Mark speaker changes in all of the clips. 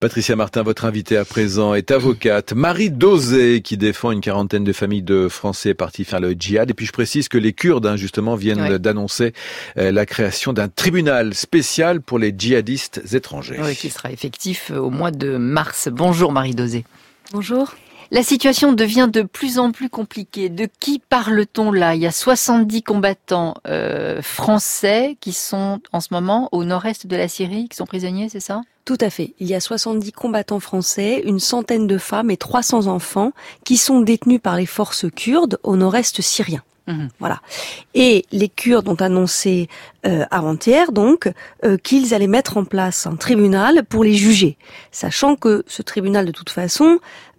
Speaker 1: Patricia Martin, votre invitée à présent, est avocate. Marie Dauzé, qui défend une quarantaine de familles de Français partis faire le djihad. Et puis je précise que les Kurdes, justement, viennent d'annoncer la création d'un tribunal spécial pour les djihadistes étrangers.
Speaker 2: Oui, qui sera effectif au mois de mars. Bonjour Marie Dauzé.
Speaker 3: Bonjour.
Speaker 2: La situation devient de plus en plus compliquée. De qui parle-t-on là ? Il y a 70 combattants français qui sont en ce moment au nord-est de la Syrie, qui sont prisonniers, c'est ça ?
Speaker 3: Tout à fait. Il y a 70 combattants français, une centaine de femmes et 300 enfants qui sont détenus par les forces kurdes au nord-est syrien. Voilà. Et les Kurdes ont annoncé avant-hier donc qu'ils allaient mettre en place un tribunal pour les juger, sachant que ce tribunal de toute façon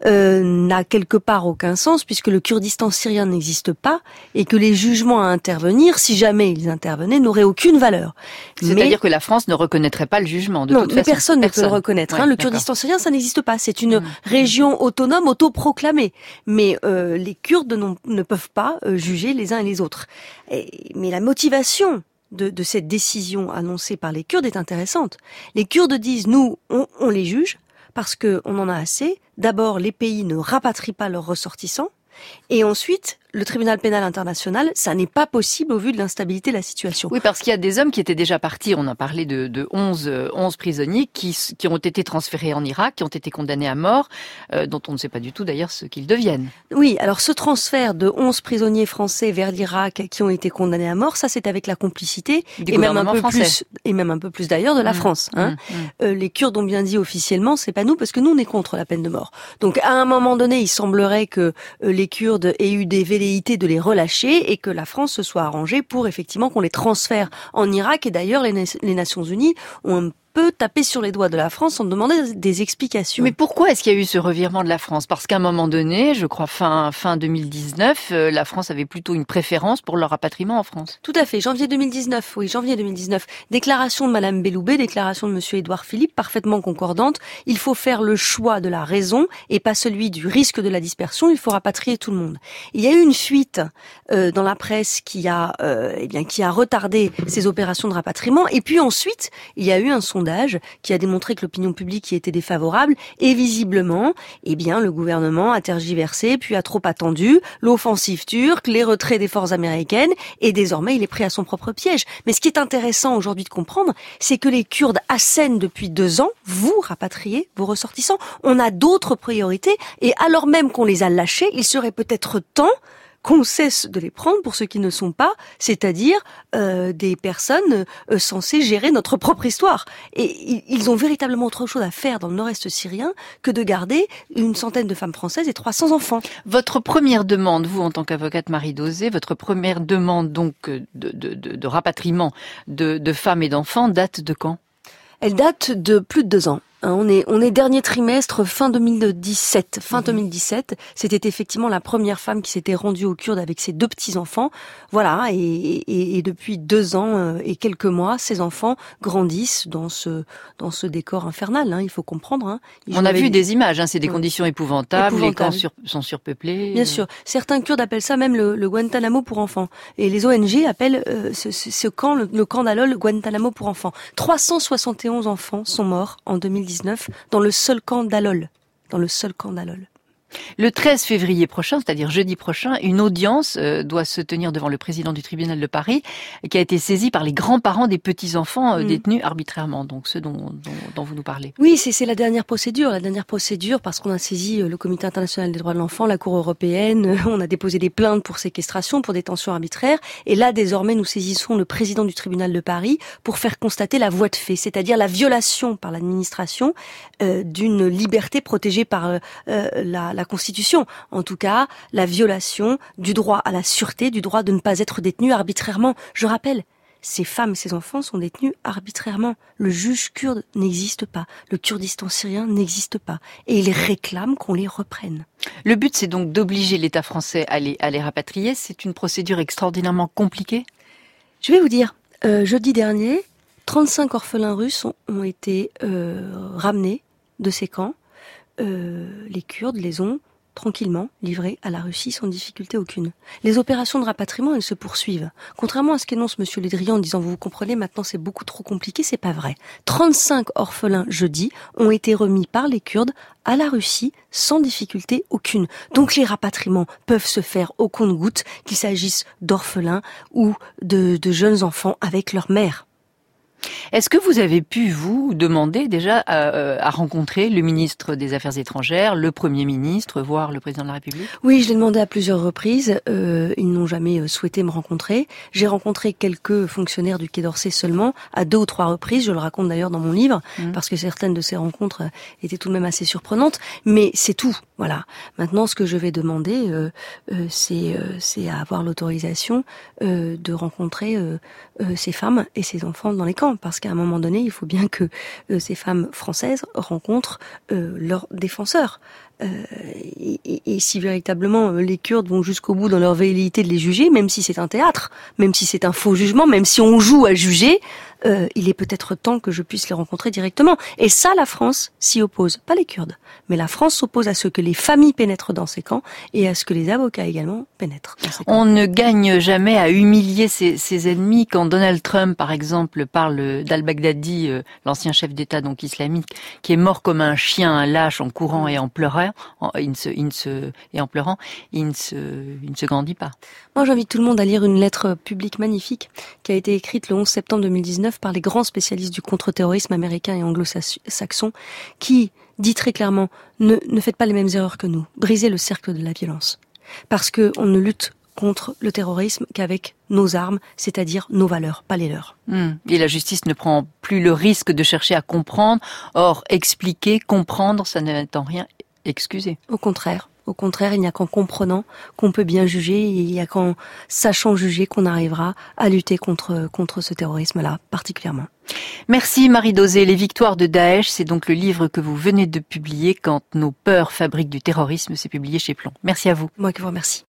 Speaker 3: n'a quelque part aucun sens puisque le Kurdistan syrien n'existe pas et que les jugements à intervenir, si jamais ils intervenaient, n'auraient aucune valeur.
Speaker 2: C'est-à-dire que la France ne reconnaîtrait pas le jugement de toute façon.
Speaker 3: Mais personne ne peut le reconnaître. Le Kurdistan syrien, ça n'existe pas. C'est une région autonome, autoproclamée. Mais les Kurdes ne peuvent pas juger les uns et les autres. Mais la motivation de cette décision annoncée par les Kurdes est intéressante. Les Kurdes disent, nous, on les juge parce qu'on en a assez. D'abord, les pays ne rapatrient pas leurs ressortissants. Et ensuite, le tribunal pénal international, ça n'est pas possible au vu de l'instabilité de la situation.
Speaker 2: Oui, parce qu'il y a des hommes qui étaient déjà partis. On a parlé de 11 prisonniers qui ont été transférés en Irak, qui ont été condamnés à mort, dont on ne sait pas du tout d'ailleurs ce qu'ils deviennent.
Speaker 3: Oui, alors ce transfert de 11 prisonniers français vers l'Irak qui ont été condamnés à mort, ça c'est avec la complicité
Speaker 2: du gouvernement français.
Speaker 3: Et même un peu plus d'ailleurs de la France. Les Kurdes ont bien dit officiellement, c'est pas nous, parce que nous on est contre la peine de mort. Donc à un moment donné, il semblerait que les Kurdes aient eu des velléités de les relâcher et que la France se soit arrangée pour effectivement qu'on les transfère en Irak. Et d'ailleurs, les Nations Unies ont un peu tapé sur les doigts de la France en demandant des explications.
Speaker 2: Mais pourquoi est-ce qu'il y a eu ce revirement de la France ? Parce qu'à un moment donné, je crois fin 2019, la France avait plutôt une préférence pour leur rapatriement en France.
Speaker 3: Tout à fait, janvier 2019. Déclaration de Madame Belloubet, déclaration de Monsieur Édouard Philippe, parfaitement concordante. Il faut faire le choix de la raison et pas celui du risque de la dispersion. Il faut rapatrier tout le monde. Il y a eu une fuite dans la presse qui a retardé ces opérations de rapatriement. Et puis ensuite, il y a eu un sondage qui a démontré que l'opinion publique y était défavorable et visiblement, le gouvernement a tergiversé puis a trop attendu l'offensive turque, les retraits des forces américaines et désormais il est pris à son propre piège. Mais ce qui est intéressant aujourd'hui de comprendre, c'est que les Kurdes assènent depuis 2 ans, vous rapatriez vos ressortissants. On a d'autres priorités et alors même qu'on les a lâchés, il serait peut-être temps qu'on cesse de les prendre pour ceux qui ne sont pas, c'est-à-dire des personnes censées gérer notre propre histoire. Et ils ont véritablement autre chose à faire dans le nord-est syrien que de garder une centaine de femmes françaises et 300 enfants.
Speaker 2: Votre première demande, vous en tant qu'avocate Marie Dauzé, votre première demande donc de rapatriement de femmes et d'enfants date de quand ?
Speaker 3: Elle date de plus de 2 ans. On est dernier trimestre, fin 2017. Fin 2017, c'était effectivement la première femme qui s'était rendue aux Kurdes avec ses 2 petits-enfants. Voilà, et depuis 2 ans et quelques mois, ces enfants grandissent dans ce décor infernal, il faut comprendre.
Speaker 2: On a vu des images, c'est des conditions épouvantables, les camps sont surpeuplés.
Speaker 3: Bien sûr, certains Kurdes appellent ça même le Guantanamo pour enfants. Et les ONG appellent ce camp, le camp d'Alol, Guantanamo pour enfants. 371 enfants sont morts en 2019 dans le seul camp d'Alol.
Speaker 2: Le 13 février prochain, c'est-à-dire jeudi prochain, une audience doit se tenir devant le président du tribunal de Paris, qui a été saisi par les grands-parents des petits-enfants détenus arbitrairement, donc ceux dont vous nous parlez.
Speaker 3: Oui, c'est la dernière procédure parce qu'on a saisi le Comité international des droits de l'enfant, la Cour européenne, on a déposé des plaintes pour séquestration, pour détention arbitraire, et là désormais nous saisissons le président du tribunal de Paris pour faire constater la voie de fait, c'est-à-dire la violation par l'administration d'une liberté protégée par la Constitution, en tout cas la violation du droit à la sûreté, du droit de ne pas être détenu arbitrairement. Je rappelle, ces femmes, ces enfants sont détenus arbitrairement. Le juge kurde n'existe pas, le Kurdistan syrien n'existe pas, et ils réclament qu'on les reprenne.
Speaker 2: Le but, c'est donc d'obliger l'État français à les rapatrier. C'est une procédure extraordinairement compliquée.
Speaker 3: Je vais vous dire, jeudi dernier, 35 orphelins russes ont été ramenés de ces camps. Les Kurdes les ont tranquillement livrés à la Russie sans difficulté aucune. Les opérations de rapatriement, elles se poursuivent. Contrairement à ce qu'énonce Monsieur Le Drian en disant vous comprenez, maintenant c'est beaucoup trop compliqué, c'est pas vrai. 35 orphelins jeudi ont été remis par les Kurdes à la Russie sans difficulté aucune. Donc les rapatriements peuvent se faire au compte-gouttes, qu'il s'agisse d'orphelins ou de jeunes enfants avec leur mère.
Speaker 2: Est-ce que vous avez pu, vous, demander déjà à rencontrer le ministre des Affaires étrangères, le Premier ministre, voire le Président de la République ?
Speaker 3: Oui, je l'ai demandé à plusieurs reprises. Ils n'ont jamais souhaité me rencontrer. J'ai rencontré quelques fonctionnaires du Quai d'Orsay seulement, à 2 ou 3 reprises. Je le raconte d'ailleurs dans mon livre, parce que certaines de ces rencontres étaient tout de même assez surprenantes. Mais c'est tout, voilà. Maintenant, ce que je vais demander, c'est à avoir l'autorisation de rencontrer ces femmes et ces enfants dans les camps. Parce qu'à un moment donné, il faut bien que ces femmes françaises rencontrent leurs défenseurs. Et si véritablement les Kurdes vont jusqu'au bout dans leur velléité de les juger, même si c'est un théâtre, même si c'est un faux jugement, même si on joue à juger, il est peut-être temps que je puisse les rencontrer directement. Et ça, la France s'y oppose, pas les Kurdes. Mais la France s'oppose à ce que les familles pénètrent dans ces camps et à ce que les avocats également pénètrent dans ces camps.
Speaker 2: On ne gagne jamais à humilier ses ennemis. Quand Donald Trump, par exemple, parle d'al-Baghdadi, l'ancien chef d'État donc islamique, qui est mort comme un chien, un lâche, en courant et en pleurant, il ne se grandit pas.
Speaker 3: Moi, j'invite tout le monde à lire une lettre publique magnifique qui a été écrite le 11 septembre 2019 par les grands spécialistes du contre-terrorisme américain et anglo-saxon qui dit très clairement ne faites pas les mêmes erreurs que nous, brisez le cercle de la violence. Parce que on ne lutte contre le terrorisme qu'avec nos armes, c'est-à-dire nos valeurs, pas les leurs.
Speaker 2: Et la justice ne prend plus le risque de chercher à comprendre. Or, expliquer, comprendre, ça n'est en rien excusé.
Speaker 3: Au contraire, il n'y a qu'en comprenant qu'on peut bien juger, et il n'y a qu'en sachant juger qu'on arrivera à lutter contre ce terrorisme-là, particulièrement.
Speaker 2: Merci Marie Dauzé. Les victoires de Daesh, c'est donc le livre que vous venez de publier, Quand nos peurs fabriquent du terrorisme, c'est publié chez Plomb. Merci à vous.
Speaker 3: Moi qui vous remercie.